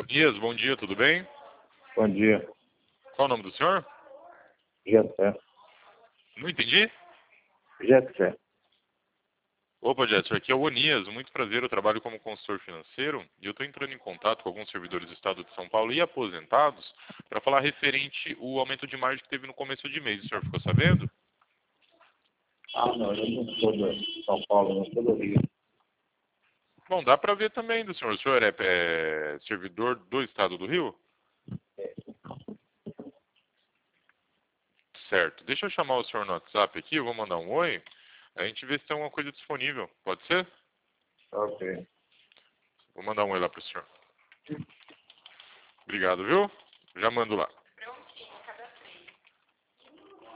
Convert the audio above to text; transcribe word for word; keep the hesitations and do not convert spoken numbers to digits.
Dias, bom dia, tudo bem? Bom dia. Qual o nome do senhor? Jessé. Não entendi. Jessé. Opa, Jetson, aqui é o Onias, muito prazer, eu trabalho como consultor financeiro e eu estou entrando em contato com alguns servidores do Estado de São Paulo e aposentados para falar referente o aumento de margem que teve no começo de mês, o senhor ficou sabendo? Ah, não, eu não sou de São Paulo, não sou do Rio. Bom, dá para ver também do senhor, o senhor é, é servidor do Estado do Rio? Certo, deixa eu chamar o senhor no WhatsApp aqui, eu vou mandar um oi, a gente vê se tem alguma coisa disponível, pode ser? Ok. Vou mandar um oi lá para o senhor. Obrigado, viu? Já mando lá.